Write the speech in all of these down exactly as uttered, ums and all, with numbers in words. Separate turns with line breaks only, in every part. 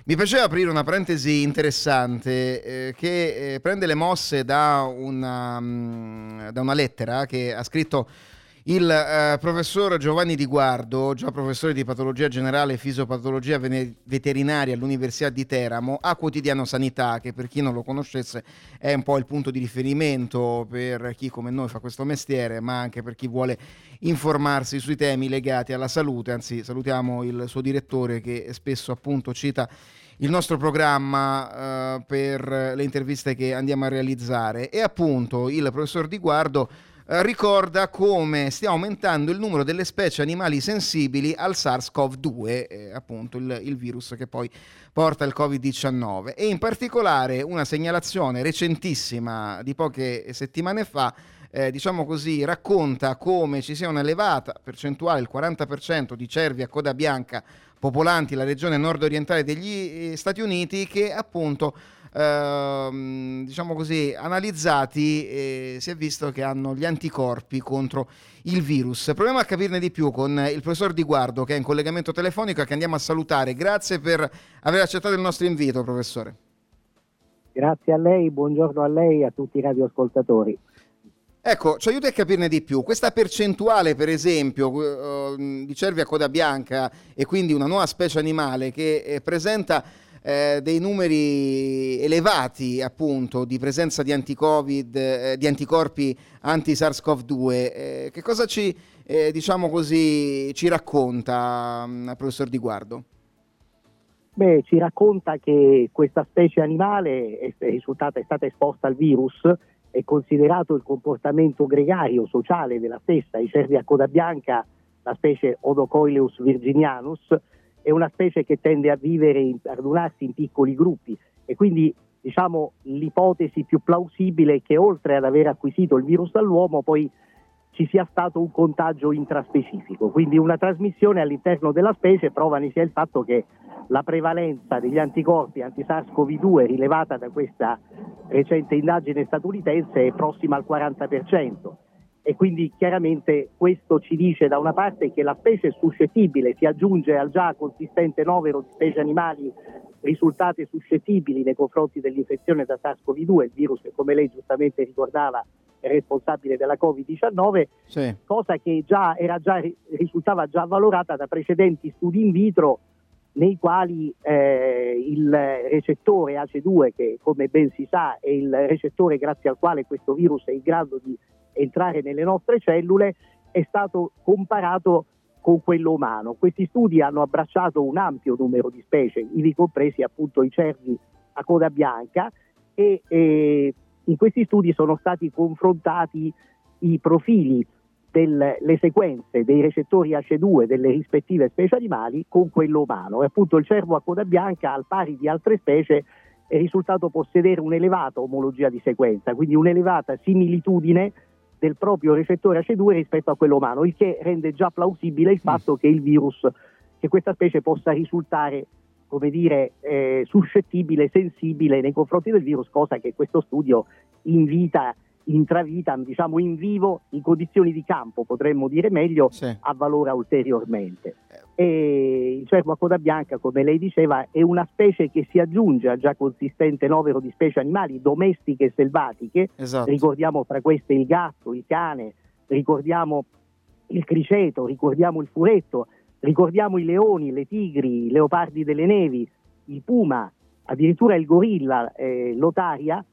Mi piaceva aprire una parentesi interessante eh, che eh, prende le mosse da una, um, da una lettera che ha scritto il eh, professor Giovanni Di Guardo, già professore di patologia generale e fisiopatologia vene- veterinaria all'Università di Teramo, a Quotidiano Sanità, che per chi non lo conoscesse è un po' il punto di riferimento per chi come noi fa questo mestiere, ma anche per chi vuole informarsi sui temi legati alla salute. Anzi, salutiamo il suo direttore che spesso appunto cita il nostro programma eh, per le interviste che andiamo a realizzare. E appunto il professor Di Guardo eh, ricorda come stia aumentando il numero delle specie animali sensibili al SARS-CoV due, eh, appunto il, il virus che poi porta il covid diciannove, e in particolare una segnalazione recentissima di poche settimane fa Eh, diciamo così, racconta come ci sia un'elevata percentuale, il quaranta per cento di cervi a coda bianca popolanti la regione nord-orientale degli Stati Uniti, che appunto ehm, diciamo così, analizzati eh, si è visto che hanno gli anticorpi contro il virus. Proviamo a capirne di più con il professor Di Guardo, che è in collegamento telefonico e che andiamo a salutare. Grazie per aver accettato il nostro invito, professore.
Grazie a lei, buongiorno a lei e a tutti i radioascoltatori.
Ecco, ci aiuti a capirne di più. Questa percentuale, per esempio, uh, di cervi a coda bianca, e quindi una nuova specie animale che eh, presenta eh, dei numeri elevati appunto di presenza di anti-Covid, eh, di anticorpi anti-SARS-CoV due, eh, che cosa ci, eh, diciamo così, ci racconta, um, professor Di Guardo?
Beh, ci racconta che questa specie animale è, risultata, è stata esposta al virus. È considerato il comportamento gregario sociale della stessa. I cervi a coda bianca, la specie Odocoileus virginianus, è una specie che tende a vivere, in, a radunarsi in piccoli gruppi, e quindi diciamo l'ipotesi più plausibile è che oltre ad aver acquisito il virus dall'uomo poi ci sia stato un contagio intraspecifico, quindi una trasmissione all'interno della specie. Prova ne sia il fatto che la prevalenza degli anticorpi anti-SARS-CoV due rilevata da questa recente indagine statunitense è prossima al quaranta per cento, e quindi chiaramente questo ci dice da una parte che la specie è suscettibile, si aggiunge al già consistente novero di specie animali risultate suscettibili nei confronti dell'infezione da SARS-CoV due, il virus che, come lei giustamente ricordava, è responsabile della covid diciannove, sì. Cosa che già era già risultava già valorata da precedenti studi in vitro, nei quali eh, il recettore A C E due, che come ben si sa è il recettore grazie al quale questo virus è in grado di entrare nelle nostre cellule, è stato comparato con quello umano. Questi studi hanno abbracciato un ampio numero di specie, ivi compresi appunto i cervi a coda bianca, e, e in questi studi sono stati confrontati i profili delle le sequenze dei recettori A C E due delle rispettive specie animali con quello umano, e appunto il cervo a coda bianca, al pari di altre specie, è risultato possedere un'elevata omologia di sequenza, quindi un'elevata similitudine del proprio recettore A C E due rispetto a quello umano, il che rende già plausibile il fatto che il virus, che questa specie possa risultare, come dire, eh, suscettibile, sensibile nei confronti del virus, cosa che questo studio invita, intravita, diciamo in vivo, in condizioni di campo, potremmo dire meglio, sì. Avvalora ulteriormente. E il cervo a coda bianca, come lei diceva, è una specie che si aggiunge al già consistente novero di specie animali domestiche e selvatiche. Esatto. Ricordiamo fra queste il gatto, il cane, ricordiamo il criceto, ricordiamo il furetto, ricordiamo i leoni, le tigri, i leopardi delle nevi, il puma, addirittura il gorilla, eh, l'otaria,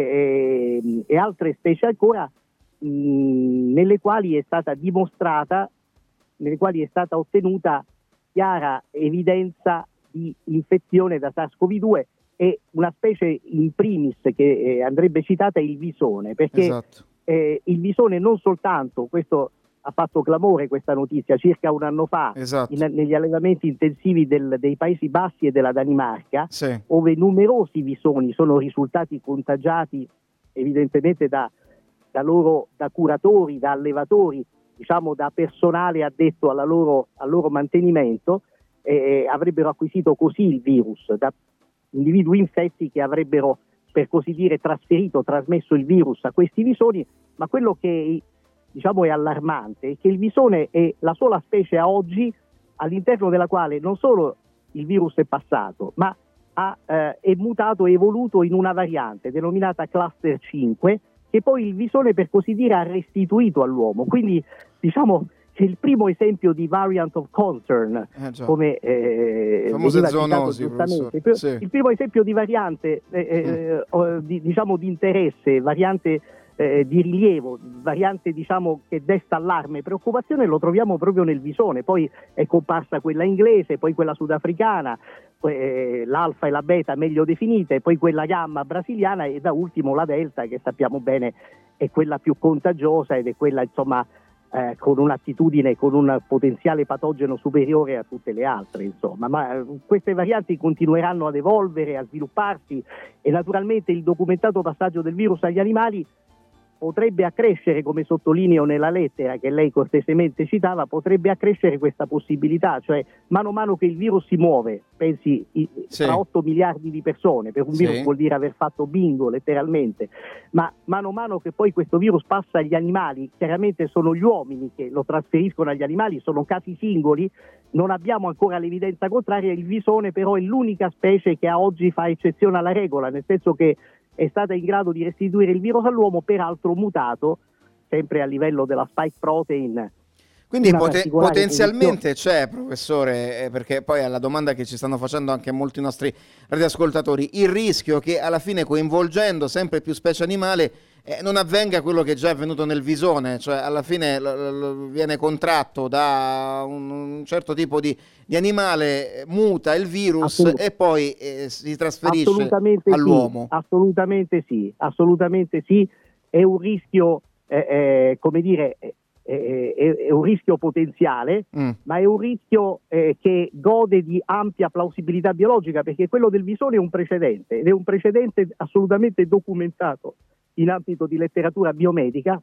E, e altre specie ancora, mh, nelle quali è stata dimostrata, nelle quali è stata ottenuta chiara evidenza di infezione da SARS-CoV due, e una specie in primis che eh, andrebbe citata è il visone, perché esatto. eh, il visone non soltanto, questo ha fatto clamore questa notizia circa un anno fa, esatto. in, negli allevamenti intensivi del, dei Paesi Bassi e della Danimarca, sì. Dove numerosi visoni sono risultati contagiati evidentemente da, da loro, da curatori, da allevatori, diciamo da personale addetto alla loro, al loro mantenimento, eh, avrebbero acquisito così il virus, da individui infetti che avrebbero, per così dire, trasferito, trasmesso il virus a questi visoni. Ma quello che diciamo è allarmante è che il visone è la sola specie a oggi all'interno della quale non solo il virus è passato, ma ha, eh, è mutato e evoluto in una variante denominata cluster cinque, che poi il visone, per così dire, ha restituito all'uomo. Quindi diciamo che il primo esempio di variant of concern,
eh
come eh, veniva citato giustamente, il,
sì.
il primo esempio di variante eh, mm. eh, di, diciamo di interesse, variante eh, di rilievo, variante diciamo che desta allarme e preoccupazione, lo troviamo proprio nel visone. Poi è comparsa quella inglese, poi quella sudafricana, eh, l'alfa e la beta meglio definite, poi quella gamma brasiliana e da ultimo la delta, che sappiamo bene è quella più contagiosa ed è quella insomma Eh, con un'attitudine, con un potenziale patogeno superiore a tutte le altre, insomma. Ma eh, queste varianti continueranno ad evolvere, a svilupparsi, e naturalmente il documentato passaggio del virus agli animali potrebbe accrescere, come sottolineo nella lettera che lei cortesemente citava, potrebbe accrescere questa possibilità, cioè mano a mano che il virus si muove, pensi i,
sì.
tra otto miliardi di persone, per un
sì.
virus vuol dire aver fatto bingo letteralmente, ma mano a mano che poi questo virus passa agli animali, chiaramente sono gli uomini che lo trasferiscono agli animali, sono casi singoli, non abbiamo ancora l'evidenza contraria. Il visone però è l'unica specie che a oggi fa eccezione alla regola, nel senso che è stata in grado di restituire il virus all'uomo, peraltro mutato, sempre a livello della spike protein.
Quindi poten- potenzialmente posizione. C'è, professore, eh, perché poi è la domanda che ci stanno facendo anche molti nostri radioascoltatori, il rischio che alla fine, coinvolgendo sempre più specie animali, eh, non avvenga quello che già è avvenuto nel visone, cioè alla fine l- l- viene contratto da un, un certo tipo di, di animale, muta il virus Assolut- e poi eh, si trasferisce
assolutamente
all'uomo.
Sì, assolutamente sì, assolutamente sì, è un rischio, eh, eh, come dire, è, è, è un rischio potenziale, mm. ma è un rischio eh, che gode di ampia plausibilità biologica, perché quello del visone è un precedente, ed è un precedente assolutamente documentato in ambito di letteratura biomedica,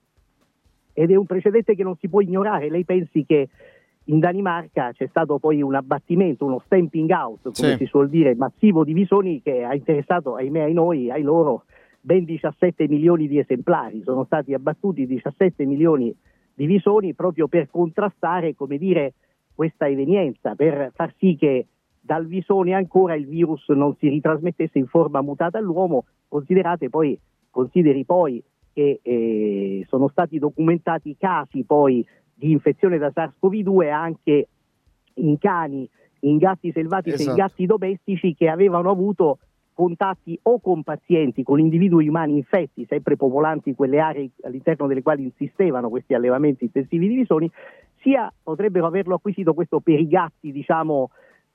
ed è un precedente che non si può ignorare. Lei pensi che in Danimarca c'è stato poi un abbattimento, uno stamping out, come sì. si suol dire, massivo di visoni, che ha interessato, ahimè, ai noi, ai loro, ben diciassette milioni di esemplari. Sono stati abbattuti diciassette milioni di visoni proprio per contrastare, come dire, questa evenienza, per far sì che dal visone ancora il virus non si ritrasmettesse in forma mutata all'uomo. Considerate poi, consideri poi che eh, sono stati documentati casi poi di infezione da SARS-CoV due anche in cani, in gatti selvatici esatto. e in gatti domestici che avevano avuto contatti o con pazienti, con individui umani infetti, sempre popolanti quelle aree all'interno delle quali insistevano questi allevamenti intensivi di visoni, sia potrebbero averlo acquisito questo per i gatti, diciamo,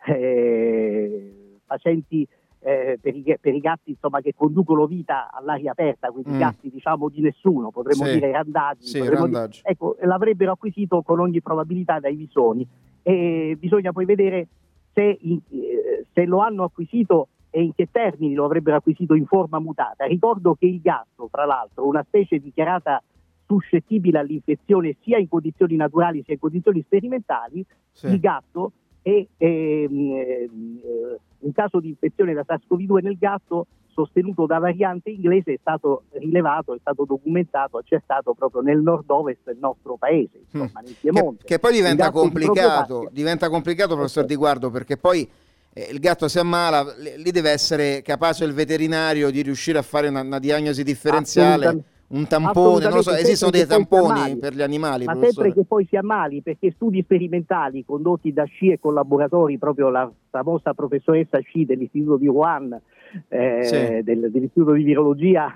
eh, facenti Eh, per, i, per i gatti insomma che conducono vita all'aria aperta, quindi mm. gatti diciamo di nessuno, potremmo sì. dire randaggi,
sì,
potremmo
randaggi.
Dire, ecco, l'avrebbero acquisito con ogni probabilità dai visoni, e bisogna poi vedere se, in, eh, se lo hanno acquisito e in che termini lo avrebbero acquisito in forma mutata. Ricordo che il gatto, tra l'altro, una specie dichiarata suscettibile all'infezione sia in condizioni naturali sia in condizioni sperimentali, sì. il gatto è ehm, eh, un caso di infezione da SARS-CoV due nel gatto sostenuto da variante inglese è stato rilevato, è stato documentato, accertato proprio nel nord-ovest del nostro paese, insomma, mm. nel Piemonte.
Che, che poi diventa complicato, di diventa complicato, professor Di Guardo, perché poi eh, il gatto si ammala, lì deve essere capace il veterinario di riuscire a fare una, una diagnosi differenziale, un tampone, non lo so, esistono dei tamponi per gli animali,
ma
professore?
Sempre che poi si ammali, perché studi sperimentali condotti da Xi e collaboratori, proprio la famosa professoressa Xi dell'istituto di Wuhan, eh, sì. del, dell'istituto di virologia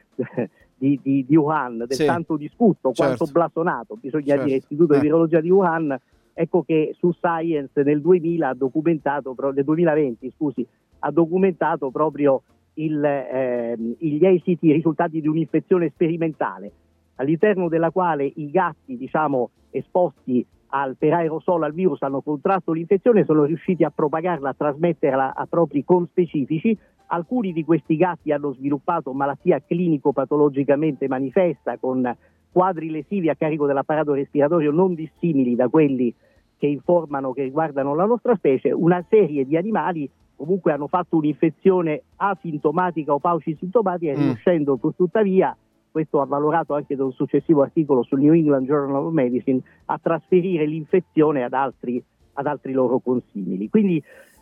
di, di, di Wuhan, del sì. tanto discusso, certo. quanto blasonato, bisogna certo. dire, istituto eh. di virologia di Wuhan, ecco che su Science nel duemila ha documentato, nel duemilaventi scusi, ha documentato proprio Il, eh, gli esiti, i risultati di un'infezione sperimentale all'interno della quale i gatti, diciamo, esposti al, per aerosolo al virus hanno contratto l'infezione, sono riusciti a propagarla, a trasmetterla a propri conspecifici. Alcuni di questi gatti hanno sviluppato malattia clinico-patologicamente manifesta con quadri lesivi a carico dell'apparato respiratorio non dissimili da quelli che informano che riguardano la nostra specie. Una serie di animali comunque hanno fatto un'infezione asintomatica o paucisintomatica, mm. riuscendo pur tuttavia, questo avvalorato anche da un successivo articolo sul New England Journal of Medicine, a trasferire l'infezione ad altri, ad altri loro consimili. Quindi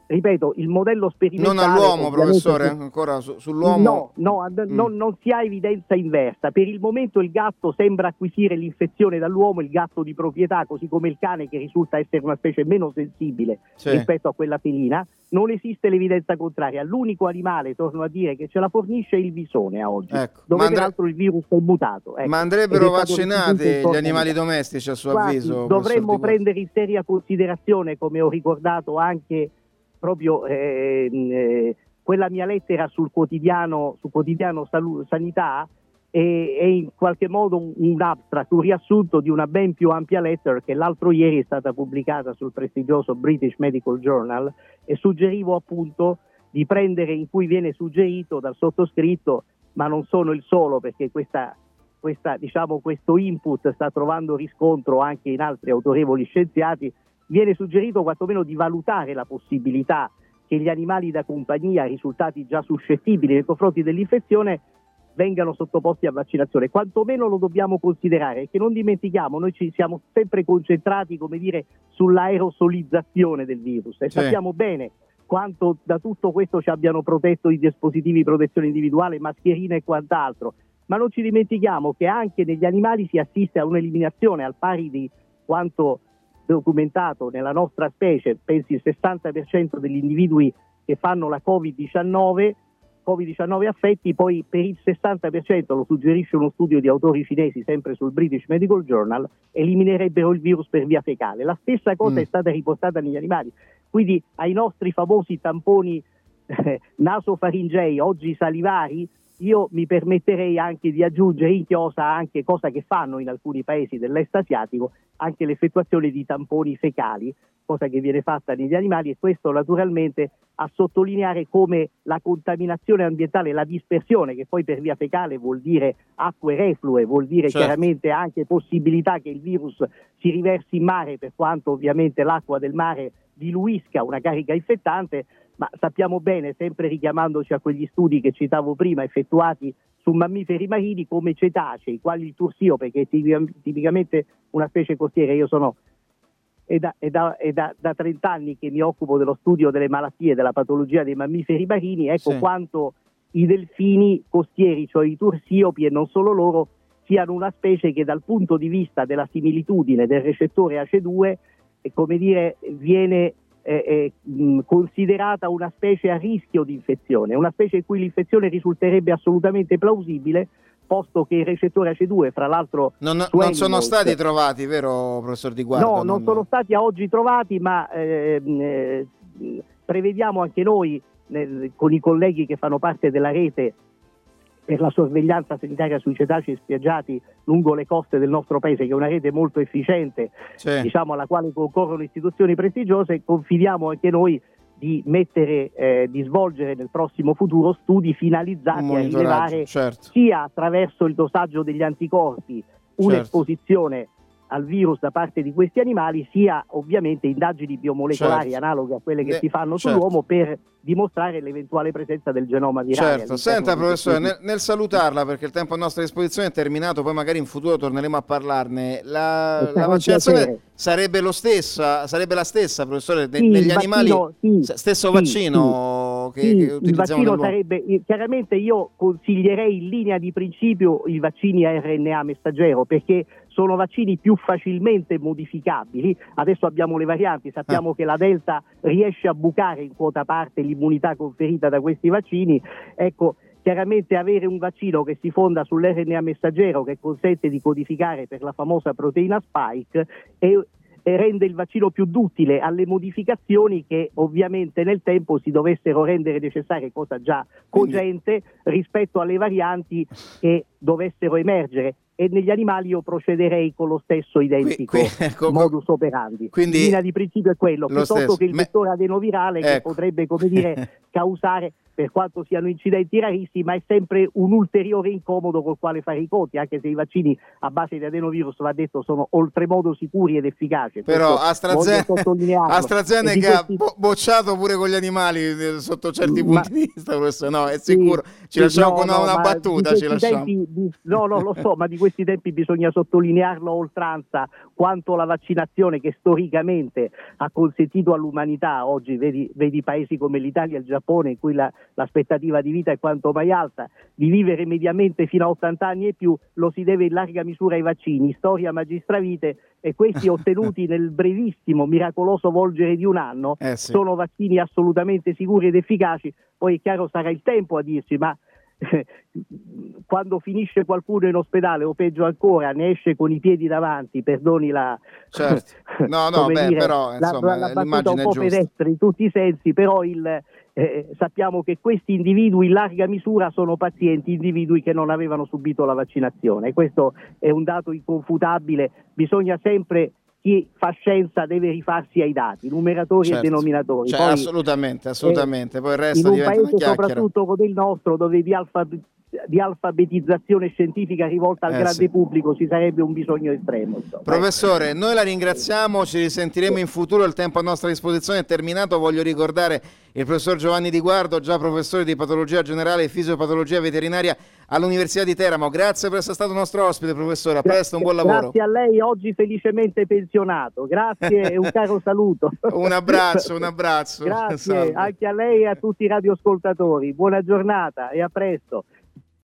ripeto, il modello sperimentale...
Non all'uomo, professore? Ancora su, sull'uomo?
No, no ad, mm. non, non si ha evidenza inversa. Per il momento il gatto sembra acquisire l'infezione dall'uomo, il gatto di proprietà, così come il cane, che risulta essere una specie meno sensibile sì. rispetto a quella felina. Non esiste l'evidenza contraria. L'unico animale, torno a dire, che ce la fornisce è il visone a oggi, ecco. dove
andre...
peraltro il virus è mutato. Ecco.
Ma andrebbero vaccinati gli animali domestici, a suo
Guardi,
avviso?
Dovremmo prendere in seria considerazione, come ho ricordato anche proprio eh, eh, quella mia lettera sul quotidiano, sul quotidiano Salu- Sanità, e, e in qualche modo un, un abstract, un riassunto di una ben più ampia lettera che l'altro ieri è stata pubblicata sul prestigioso British Medical Journal, e suggerivo appunto di prendere, in cui viene suggerito dal sottoscritto, ma non sono il solo, perché questa, questa, diciamo, questo input sta trovando riscontro anche in altri autorevoli scienziati, viene suggerito quantomeno di valutare la possibilità che gli animali da compagnia risultati già suscettibili nei confronti dell'infezione vengano sottoposti a vaccinazione. Quantomeno lo dobbiamo considerare, che non dimentichiamo, noi ci siamo sempre concentrati, come dire, sull'aerosolizzazione del virus, e sì. sappiamo bene quanto da tutto questo ci abbiano protetto i dispositivi di protezione individuale, mascherine e quant'altro, ma non ci dimentichiamo che anche negli animali si assiste a un'eliminazione, al pari di quanto documentato nella nostra specie. Pensi il sessanta per cento degli individui che fanno la covid diciannove covid diciannove affetti, poi per il sessanta per cento, lo suggerisce uno studio di autori cinesi sempre sul British Medical Journal, eliminerebbero il virus per via fecale. La stessa cosa mm. è stata riportata negli animali. Quindi ai nostri famosi tamponi eh, nasofaringei, oggi salivari, io mi permetterei anche di aggiungere in chiosa, anche cosa che fanno in alcuni paesi dell'est asiatico, anche l'effettuazione di tamponi fecali, cosa che viene fatta negli animali, e questo naturalmente a sottolineare come la contaminazione ambientale, la dispersione, che poi per via fecale vuol dire acque reflue, vuol dire certo. chiaramente anche possibilità che il virus si riversi in mare, per quanto ovviamente l'acqua del mare diluisca una carica infettante, ma sappiamo bene, sempre richiamandoci a quegli studi che citavo prima effettuati su mammiferi marini come cetacei, quali il tursio, perché è tipicamente una specie costiera. Io sono è da, è da, è da, da trenta anni che mi occupo dello studio delle malattie, della patologia dei mammiferi marini, ecco sì. quanto i delfini costieri, cioè i tursiopi e non solo loro, siano una specie che dal punto di vista della similitudine del recettore A C E due, eh, come dire, viene eh, eh, mh, considerata una specie a rischio di infezione, una specie in cui l'infezione risulterebbe assolutamente plausibile, posto che il recettore A C E due, fra l'altro...
Non, non sono stati trovati, vero, professor Di Guardo?
No, non, non sono stati a oggi trovati, ma eh, eh, prevediamo anche noi, eh, con i colleghi che fanno parte della rete per la sorveglianza sanitaria sui cetacei spiaggiati lungo le coste del nostro paese, che è una rete molto efficiente, sì. diciamo, alla quale concorrono istituzioni prestigiose, confidiamo anche noi di mettere, eh, di svolgere nel prossimo futuro studi finalizzati a rilevare certo. sia attraverso il dosaggio degli anticorpi un'esposizione certo. al virus da parte di questi animali, sia ovviamente indagini biomolecolari certo. analoghe a quelle che eh, si fanno certo. sull'uomo per dimostrare l'eventuale presenza del genoma virale.
Certo, senta professore, nel, nel salutarla, perché il tempo a nostra disposizione è terminato, poi magari in futuro torneremo a parlarne, la, la vaccinazione sarebbe lo stessa, sarebbe la stessa, professore, de,
sì,
degli
vaccino,
animali,
sì,
stesso
sì,
vaccino
sì,
che,
sì,
che
il
utilizziamo
vaccino sarebbe, chiaramente io consiglierei in linea di principio i vaccini a R N A messaggero, perché sono vaccini più facilmente modificabili. Adesso abbiamo le varianti, sappiamo ah. che la Delta riesce a bucare in quota parte l'immunità conferita da questi vaccini. Ecco, chiaramente avere un vaccino che si fonda sull'R N A messaggero, che consente di codificare per la famosa proteina spike, e, e rende il vaccino più duttile alle modificazioni che ovviamente nel tempo si dovessero rendere necessarie, cosa già cogente, rispetto alle varianti che dovessero emergere. E negli animali io procederei con lo stesso identico qui, qui, ecco, modus operandi. Quindi in linea di principio è quello, piuttosto stesso. che il vettore adenovirale ecco. che potrebbe, come dire, causare. per quanto siano incidenti rarissimi, ma è sempre un ulteriore incomodo col quale fare i conti, anche se i vaccini a base di adenovirus, va detto, sono oltremodo sicuri ed efficaci.
Però AstraZeneca, AstraZeneca
questi...
bo- bocciato pure con gli animali eh, sotto certi
ma...
punti di vista, questo no, è sicuro.
Sì,
ci lasciamo
no,
con
no,
una battuta, ci lasciamo.
Tempi, di... No, no, lo so, ma di questi tempi bisogna sottolinearlo a oltranza quanto la vaccinazione, che storicamente ha consentito all'umanità, oggi vedi, vedi paesi come l'Italia e il Giappone, in cui la, l'aspettativa di vita è quanto mai alta, di vivere mediamente fino a ottanta anni e più, lo si deve in larga misura ai vaccini, storia magistravite, e questi ottenuti nel brevissimo, miracoloso volgere di un anno,
eh sì.
sono vaccini assolutamente sicuri ed efficaci. Poi è chiaro, sarà il tempo a dirci, ma quando finisce qualcuno in ospedale, o peggio ancora ne esce con i piedi davanti, perdoni la,
certo. no, no, beh,
dire,
però, insomma,
la, la battuta
l'immagine
un po'
è giusta.
pedestre in tutti i sensi, però il, eh, sappiamo che questi individui in larga misura sono pazienti, individui che non avevano subito la vaccinazione. Questo è un dato inconfutabile, bisogna sempre, chi fa scienza deve rifarsi ai dati, numeratori
certo.
e denominatori.
Cioè,
Poi,
assolutamente, assolutamente. Poi il resto
in un
diventa
paese
una chiacchiera.
soprattutto come il nostro, dove di, alfab- di alfabetizzazione scientifica rivolta al
eh,
grande
sì.
pubblico ci sarebbe un bisogno estremo. Insomma.
Professore, noi la ringraziamo, ci risentiremo in futuro, il tempo a nostra disposizione è terminato. Voglio ricordare il professor Giovanni Di Guardo, già professore di patologia generale e fisiopatologia veterinaria all'Università di Teramo. Grazie per essere stato nostro ospite, professore, a presto, un buon lavoro.
Grazie a lei, oggi felicemente pensionato, grazie e un caro saluto.
Un abbraccio, un abbraccio.
Grazie
Salve.
anche a lei e a tutti i radioascoltatori, buona giornata e a presto.